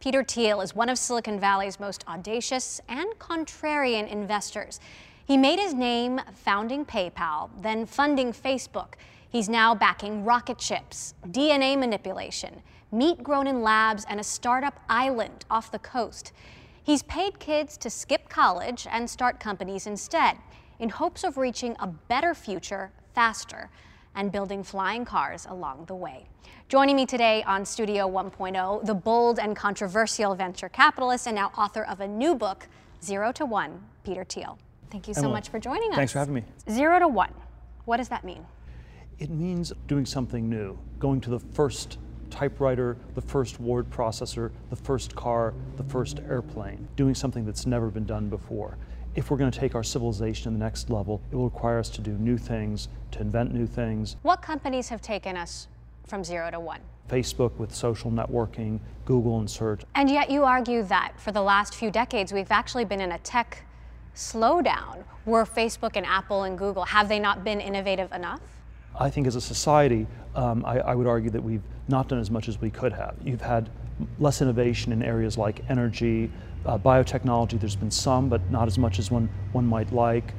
Peter Thiel is one of Silicon Valley's most audacious and contrarian investors. He made his name founding PayPal, then funding Facebook. He's now backing rocket ships, DNA manipulation, meat grown in labs, and a startup island off the coast. He's paid kids to skip college and start companies instead, in hopes of reaching a better future faster and building flying cars along the way. Joining me today on Studio 1.0, the bold and controversial venture capitalist and now author of a new book, 0 to 1, Peter Thiel. Thank you so much for joining us. Thanks for having me. 0 to 1, what does that mean? It means doing something new, going to the first typewriter, the first word processor, the first car, the first airplane, doing something that's never been done before. If we're going to take our civilization to the next level, it will require us to do new things, to invent new things. What companies have taken us from 0 to 1? Facebook with social networking, Google and search. And yet you argue that for the last few decades, we've actually been in a tech slowdown. Were Facebook and Apple and Google, have they not been innovative enough? I think as a society, I would argue that we've not done as much as we could have. You've had less innovation in areas like energy, biotechnology. There's been some, but not as much as one might like.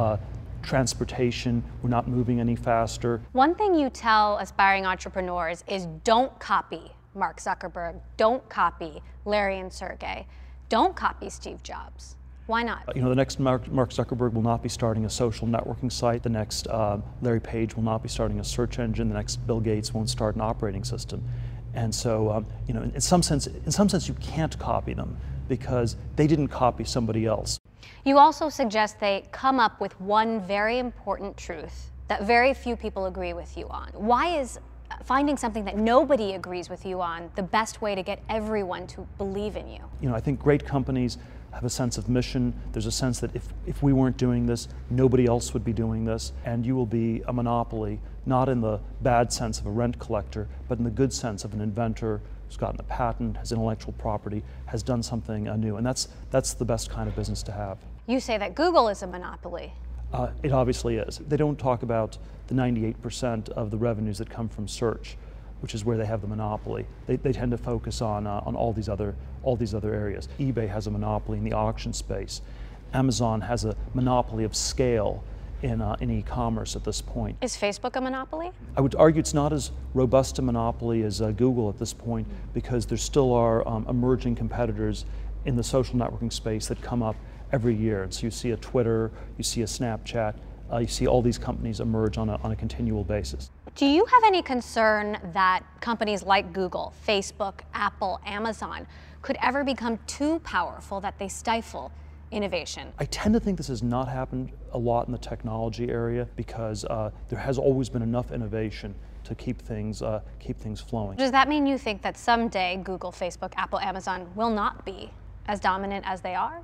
Transportation, we're not moving any faster. One thing you tell aspiring entrepreneurs is don't copy Mark Zuckerberg, don't copy Larry and Sergey, don't copy Steve Jobs. Why not? The next Mark Zuckerberg will not be starting a social networking site. The next Larry Page will not be starting a search engine. The next Bill Gates won't start an operating system. And so, in some sense, you can't copy them because they didn't copy somebody else. You also suggest they come up with one very important truth that very few people agree with you on. Why is finding something that nobody agrees with you on the best way to get everyone to believe in you? I think great companies have a sense of mission. There's a sense that if we weren't doing this, nobody else would be doing this, and you will be a monopoly, not in the bad sense of a rent collector, but in the good sense of an inventor who's gotten a patent, has intellectual property, has done something new, and that's the best kind of business to have. You say that Google is a monopoly. It obviously is. They don't talk about the 98% of the revenues that come from search, which is where they have the monopoly. They tend to focus on all these other areas. eBay has a monopoly in the auction space. Amazon has a monopoly of scale in e-commerce at this point. Is Facebook a monopoly? I would argue it's not as robust a monopoly as Google at this point because there still are emerging competitors in the social networking space that come up every year. And so you see a Twitter, you see a Snapchat, you see all these companies emerge on a continual basis. Do you have any concern that companies like Google, Facebook, Apple, Amazon could ever become too powerful that they stifle innovation? I tend to think this has not happened a lot in the technology area because there has always been enough innovation to keep things flowing. Does that mean you think that someday Google, Facebook, Apple, Amazon will not be as dominant as they are?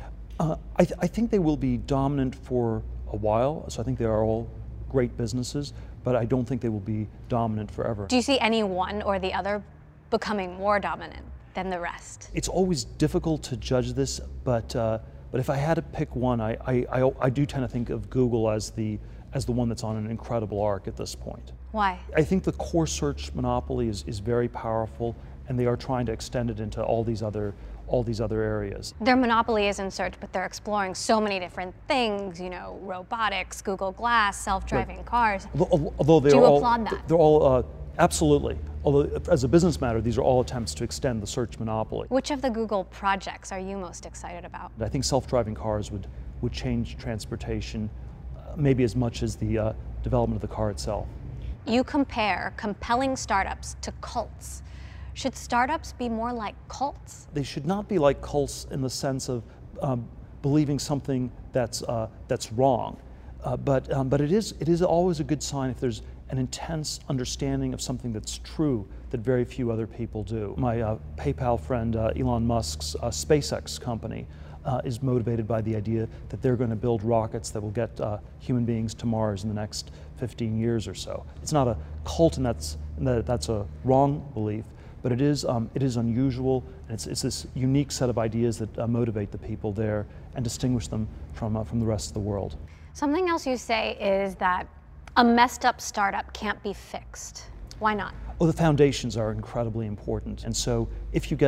I think they will be dominant for a while, so I think they are all great businesses, but I don't think they will be dominant forever. Do you see any one or the other becoming more dominant than the rest? It's always difficult to judge this, but if I had to pick one, I do tend to think of Google as the one that's on an incredible arc at this point. Why? I think the core search monopoly is very powerful, and they are trying to extend it into all these other areas. Their monopoly is in search, but they're exploring so many different things, robotics, Google Glass, self-driving cars. Although do you applaud that? They're all, absolutely. Although as a business matter, these are all attempts to extend the search monopoly. Which of the Google projects are you most excited about? I think self-driving cars would change transportation maybe as much as the development of the car itself. You compare compelling startups to cults. Should startups be more like cults? They should not be like cults in the sense of believing something that's wrong, but it is always a good sign if there's an intense understanding of something that's true that very few other people do. My PayPal friend Elon Musk's SpaceX company is motivated by the idea that they're going to build rockets that will get human beings to Mars in the next 15 years or so. It's not a cult, and that's a wrong belief. But it is unusual, and it's this unique set of ideas that motivate the people there and distinguish them from the rest of the world. Something else you say is that a messed up startup can't be fixed. Why not? Oh, the foundations are incredibly important, and so if you get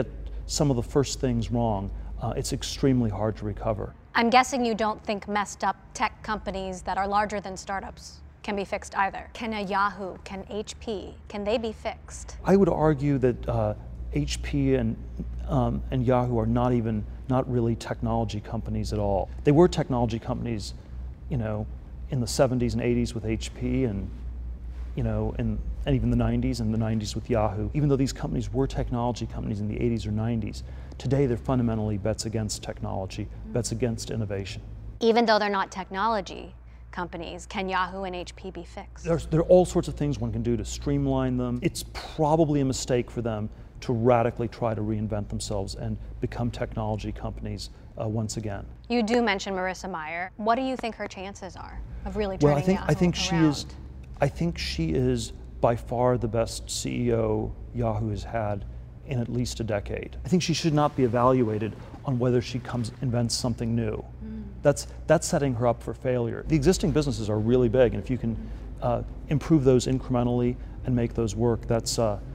some of the first things wrong, it's extremely hard to recover. I'm guessing you don't think messed up tech companies that are larger than startups can be fixed either. Can a Yahoo, can HP, can they be fixed? I would argue that HP and Yahoo are not really technology companies at all. They were technology companies, in the 70s and 80s with HP, and and even the 90s and the 90s with Yahoo. Even though these companies were technology companies in the 80s or 90s, today they're fundamentally bets against technology, bets against innovation. Even though they're not technology companies, can Yahoo and HP be fixed? There are all sorts of things one can do to streamline them. It's probably a mistake for them to radically try to reinvent themselves and become technology companies once again. You do mention Marissa Mayer. What do you think her chances are of really turning Yahoo around? I think she is by far the best CEO Yahoo has had in at least a decade. I think she should not be evaluated on whether she invents something new. That's setting her up for failure. The existing businesses are really big, and if you can improve those incrementally and make those work, that's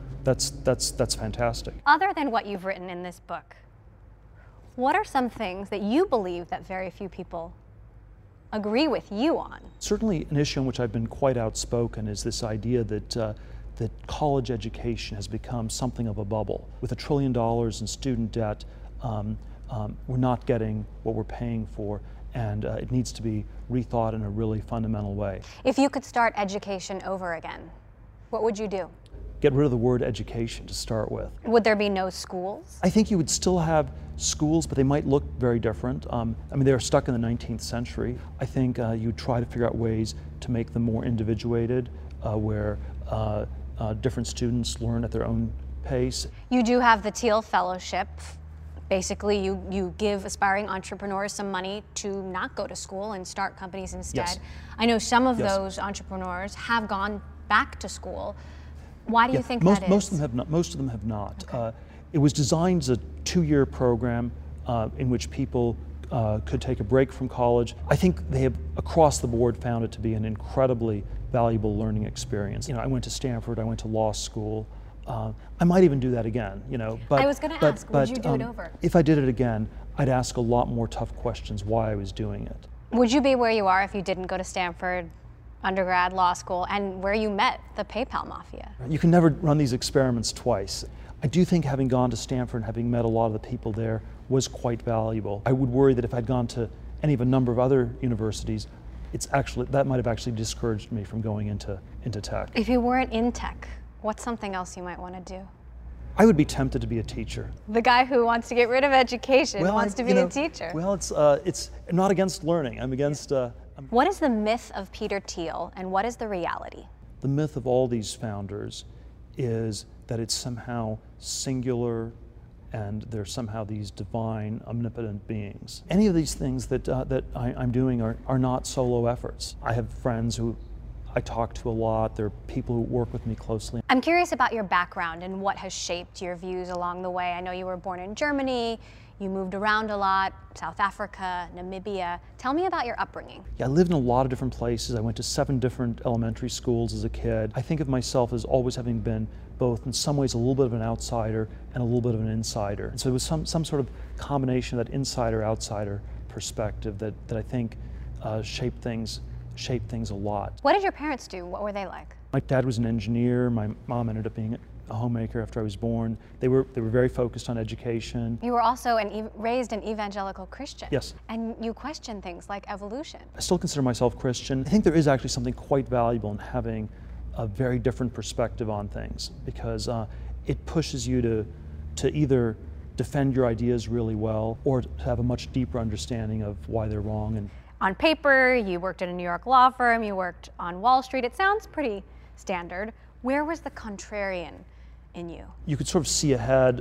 fantastic. Other than what you've written in this book, what are some things that you believe that very few people agree with you on? Certainly an issue on which I've been quite outspoken is this idea that college education has become something of a bubble. With $1 trillion in student debt, we're not getting what we're paying for, and it needs to be rethought in a really fundamental way. If you could start education over again, what would you do? Get rid of the word education to start with. Would there be no schools? I think you would still have schools, but they might look very different. They're stuck in the 19th century. I think you'd try to figure out ways to make them more individuated, where different students learn at their own pace. You do have the Thiel Fellowship. Basically, you give aspiring entrepreneurs some money to not go to school and start companies instead. Yes. I know some of Yes. those entrepreneurs have gone back to school. Why do you think most, that is? Most of them have not. Most of them have not. Okay. It was designed as a 2-year program in which people could take a break from college. I think they have, across the board, found it to be an incredibly valuable learning experience. I went to Stanford. I went to law school. I might even do that again. But I was going to ask, would you do it over? If I did it again, I'd ask a lot more tough questions why I was doing it. Would you be where you are if you didn't go to Stanford, undergrad, law school, and where you met the PayPal mafia? You can never run these experiments twice. I do think having gone to Stanford and having met a lot of the people there was quite valuable. I would worry that if I'd gone to any of a number of other universities, that might have actually discouraged me from going into tech. If you weren't in tech, what's something else you might want to do? I would be tempted to be a teacher. The guy who wants to get rid of education wants to be a teacher. Well, it's I'm not against learning. I'm against. What is the myth of Peter Thiel, and what is the reality? The myth of all these founders is that it's somehow singular and they're somehow these divine, omnipotent beings. Any of these things that I'm doing are not solo efforts. I have friends who I talk to a lot. There are people who work with me closely. I'm curious about your background and what has shaped your views along the way. I know you were born in Germany. You moved around a lot, South Africa, Namibia. Tell me about your upbringing. Yeah, I lived in a lot of different places. I went to 7 different elementary schools as a kid. I think of myself as always having been both in some ways a little bit of an outsider and a little bit of an insider. And so it was some sort of combination of that insider-outsider perspective that I think shaped things a lot. What did your parents do? What were they like? My dad was an engineer. My mom ended up being a homemaker after I was born. They were very focused on education. You were also raised an evangelical Christian. Yes. And you question things like evolution. I still consider myself Christian. I think there is actually something quite valuable in having a very different perspective on things, because it pushes you to either defend your ideas really well or to have a much deeper understanding of why they're wrong. And on paper, you worked at a New York law firm, you worked on Wall Street. It sounds pretty standard. Where was the contrarian in you? You could sort of see ahead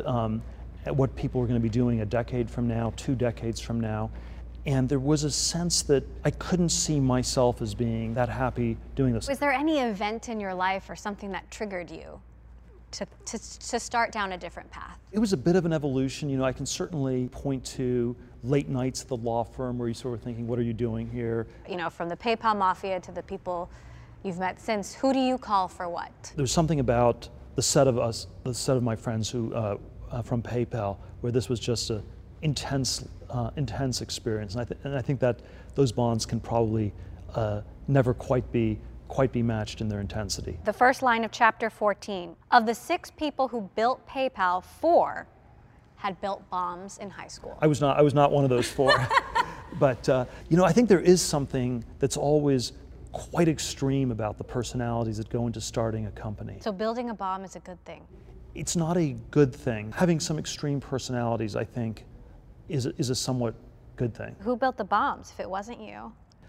at what people were going to be doing a decade from now, 2 decades from now. And there was a sense that I couldn't see myself as being that happy doing this. Was there any event in your life or something that triggered you to start down a different path? It was a bit of an evolution. I can certainly point to late nights at the law firm where you sort of thinking, what are you doing here? From the PayPal mafia to the people you've met since, who do you call for what? There's something about the set of my friends who from PayPal, where this was just an intense experience. And I think that those bonds can probably never quite be matched in their intensity. The first line of chapter 14, of the 6 people who built PayPal, 4 had built bombs in high school. I was not one of those 4. But I think there is something that's always quite extreme about the personalities that go into starting a company. So building a bomb is a good thing? It's not a good thing. Having some extreme personalities, I think, is a somewhat good thing. Who built the bombs if it wasn't you?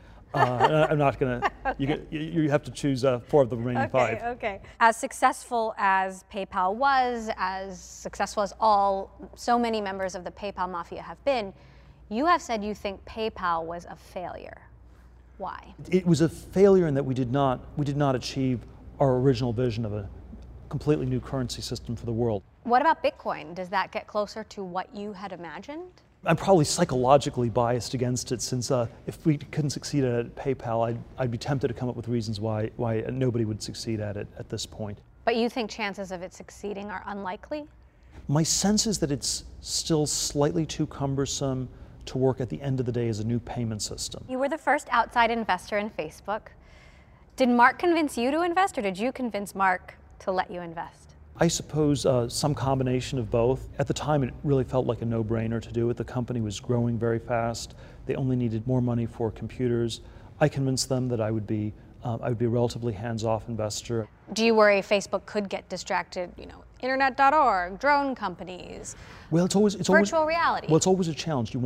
I'm not going to. Okay. You have to choose 4 of the remaining 5. Okay. As successful as PayPal was, as successful as so many members of the PayPal mafia have been, you have said you think PayPal was a failure. Why? It was a failure in that we did not achieve our original vision of a completely new currency system for the world. What about Bitcoin? Does that get closer to what you had imagined? I'm probably psychologically biased against it, since if we couldn't succeed at PayPal, I'd be tempted to come up with reasons why nobody would succeed at it at this point. But you think chances of it succeeding are unlikely? My sense is that it's still slightly too cumbersome to work at the end of the day as a new payment system. You were the first outside investor in Facebook. Did Mark convince you to invest, or did you convince Mark to let you invest? I suppose some combination of both. At the time, it really felt like a no-brainer to do it. The company was growing very fast. They only needed more money for computers. I convinced them that I would be a relatively hands-off investor. Do you worry Facebook could get distracted? Internet.org, drone companies, well, it's always virtual reality. Well, it's always a challenge.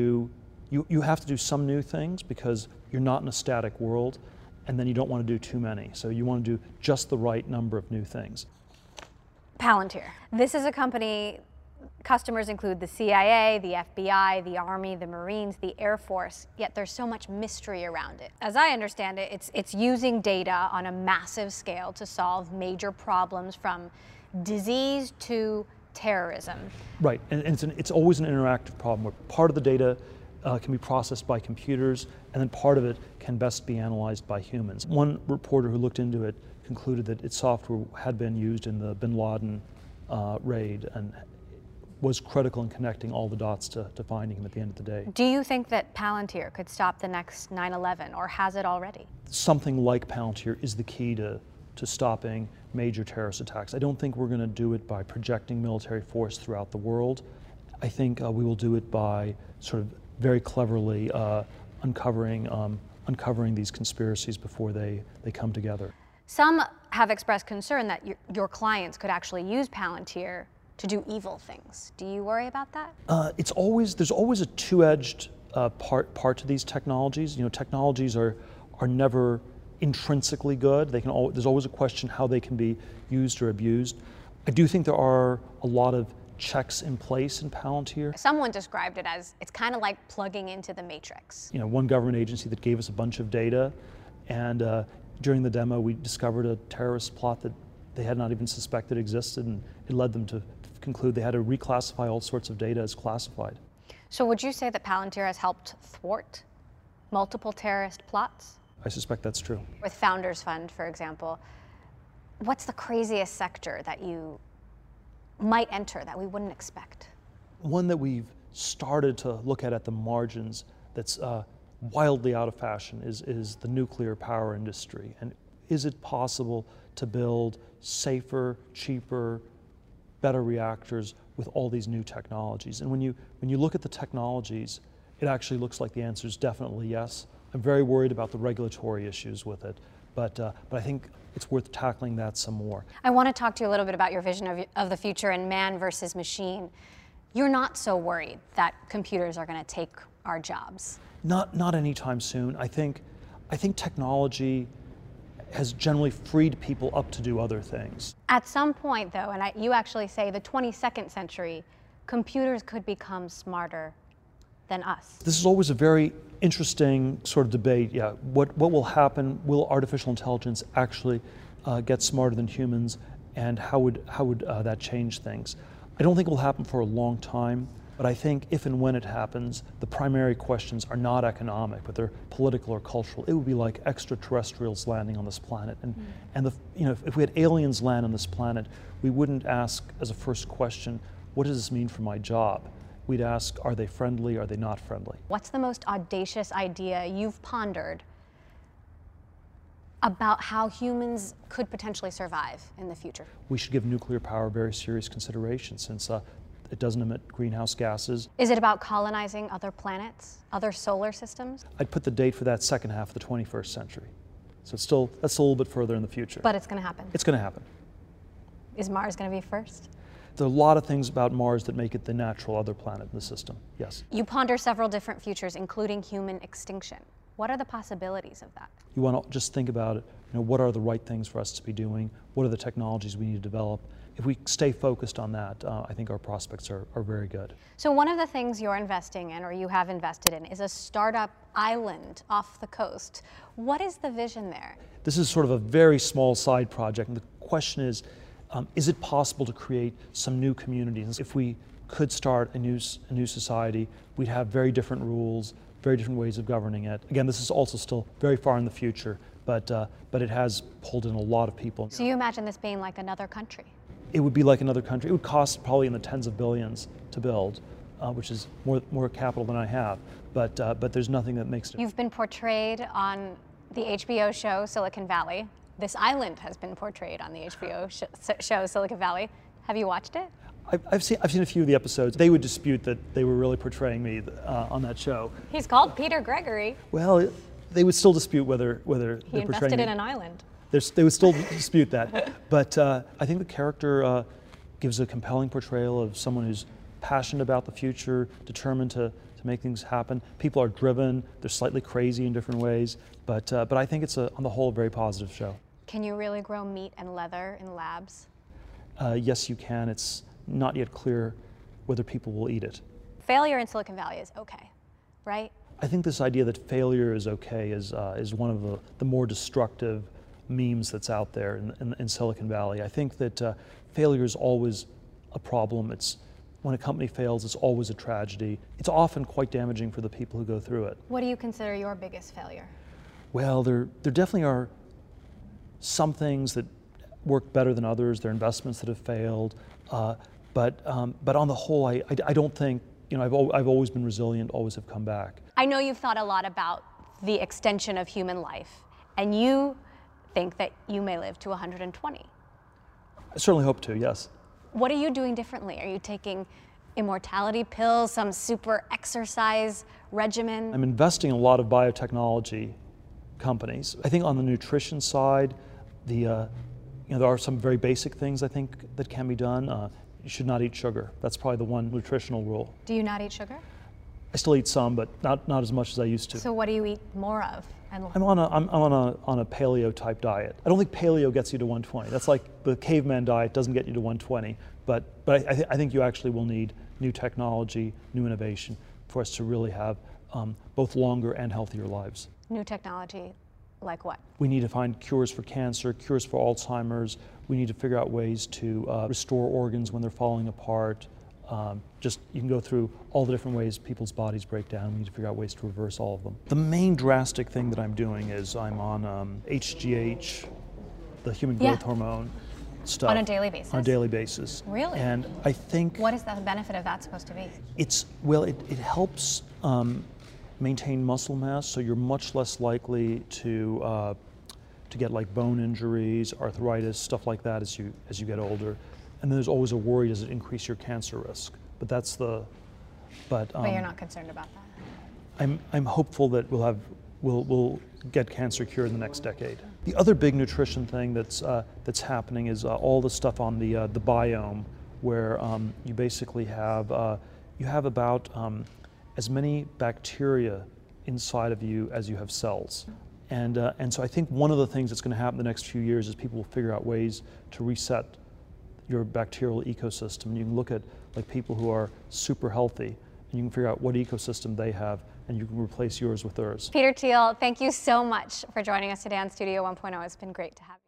You have to do some new things because you're not in a static world, and then you don't want to do too many. So you want to do just the right number of new things. Palantir. This is a company, customers include the CIA, the FBI, the Army, the Marines, the Air Force, yet there's so much mystery around it. As I understand it, it's using data on a massive scale to solve major problems, from disease to terrorism. Right, and it's always an interactive problem where part of the data can be processed by computers, and then part of it can best be analyzed by humans. One reporter who looked into it concluded that its software had been used in the bin Laden raid and was critical in connecting all the dots to finding him at the end of the day. Do you think that Palantir could stop the next 9/11, or has it already? Something like Palantir is the key to stopping major terrorist attacks. I don't think we're going to do it by projecting military force throughout the world. I think we will do it by sort of very cleverly uncovering these conspiracies before they come together. Some have expressed concern that your clients could actually use Palantir to do evil things. Do you worry about that? There's always a two-edged part to these technologies. Technologies are never intrinsically good. There's always a question how they can be used or abused. I do think there are a lot of checks in place in Palantir. Someone described it as it's kind of like plugging into the Matrix. One government agency that gave us a bunch of data, and during the demo we discovered a terrorist plot that they had not even suspected existed, and it led them to conclude they had to reclassify all sorts of data as classified. So would you say that Palantir has helped thwart multiple terrorist plots? I suspect that's true. With Founders Fund, for example, what's the craziest sector that you might enter that we wouldn't expect? One that we've started to look at the margins that's wildly out of fashion is the nuclear power industry. And is it possible to build safer, cheaper, better reactors with all these new technologies? And when you look at the technologies, it actually looks like the answer is definitely yes. I'm very worried about the regulatory issues with it, but I think it's worth tackling that some more. I want to talk to you a little bit about your vision of the future and man versus machine. You're not so worried that computers are going to take our jobs? Not anytime soon. I think technology has generally freed people up to do other things. At some point, though, and you actually say the 22nd century, computers could become smarter than us. This is always a very interesting sort of debate. Yeah, what will happen? Will artificial intelligence actually get smarter than humans, and how would that change things? I don't think it will happen for a long time, but I think if and when it happens, the primary questions are not economic, but they're political or cultural. It would be like extraterrestrials landing on this planet, and if we had aliens land on this planet, we wouldn't ask as a first question, what does this mean for my job? We'd ask, are they friendly, are they not friendly? What's the most audacious idea you've pondered about how humans could potentially survive in the future? We should give nuclear power very serious consideration since it doesn't emit greenhouse gases. Is it about colonizing other planets, other solar systems? I'd put the date for that second half of the 21st century. So that's a little bit further in the future. But it's going to happen. It's going to happen. Is Mars going to be first? There are a lot of things about Mars that make it the natural other planet in the system, yes. You ponder several different futures, including human extinction. What are the possibilities of that? You want to just think about it, what are the right things for us to be doing? What are the technologies we need to develop? If we stay focused on that, I think our prospects are very good. So one of the things you're investing in, or you have invested in, is a startup island off the coast. What is the vision there? This is sort of a very small side project, and the question is it possible to create some new communities? If we could start a new society, we'd have very different rules, very different ways of governing it. Again, this is also still very far in the future, but it has pulled in a lot of people. So you imagine this being like another country? It would be like another country. It would cost probably in the tens of billions to build, which is more capital than I have, but there's nothing that makes it. You've been portrayed on the HBO show Silicon Valley. This island has been portrayed on the HBO show Silicon Valley. Have you watched it? I've seen a few of the episodes. They would dispute that they were really portraying me on that show. He's called Peter Gregory. Well, they would still dispute whether He they're portraying invested me. in an island. They would still dispute that. But I think the character gives a compelling portrayal of someone who's passionate about the future, determined to make things happen. People are driven, they're slightly crazy in different ways, but I think it's on the whole a very positive show. Can you really grow meat and leather in labs? Yes, you can. It's not yet clear whether people will eat it. Failure in Silicon Valley is okay, right? I think this idea that failure is okay is one of the more destructive memes that's out there in Silicon Valley. I think that failure is always a problem. When a company fails, it's always a tragedy. It's often quite damaging for the people who go through it. What do you consider your biggest failure? Well, there definitely are some things that work better than others. There are investments that have failed, but on the whole, I don't think, I've always been resilient, always have come back. I know you've thought a lot about the extension of human life, and you think that you may live to 120. I certainly hope to, yes. What are you doing differently? Are you taking immortality pills, some super exercise regimen? I'm investing in a lot of biotechnology companies. I think on the nutrition side, there are some very basic things I think that can be done. You should not eat sugar. That's probably the one nutritional rule. Do you not eat sugar? I still eat some, but not as much as I used to. So what do you eat more of? I'm on a paleo type diet. I don't think paleo gets you to 120. That's like the caveman diet doesn't get you to 120. But I think you actually will need new technology, new innovation for us to really have both longer and healthier lives. New technology, like what? We need to find cures for cancer, cures for Alzheimer's. We need to figure out ways to restore organs when they're falling apart. You can go through all the different ways people's bodies break down. We need to figure out ways to reverse all of them. The main drastic thing that I'm doing is I'm on HGH, the human growth hormone stuff. On a daily basis? On a daily basis. Really? And I think... What is the benefit of that supposed to be? It helps maintain muscle mass, so you're much less likely to get like bone injuries, arthritis, stuff like that as you get older. And then there's always a worry, does it increase your cancer risk? But that's but you're not concerned about that? I'm hopeful that we'll get cancer cured in the next decade. The other big nutrition thing that's happening is all the stuff on the biome, where you basically have about as many bacteria inside of you as you have cells. And so I think one of the things that's going to happen the next few years is people will figure out ways to reset your bacterial ecosystem. And you can look at like people who are super healthy, and you can figure out what ecosystem they have, and you can replace yours with theirs. Peter Thiel, thank you so much for joining us today on Studio 1.0. It's been great to have you.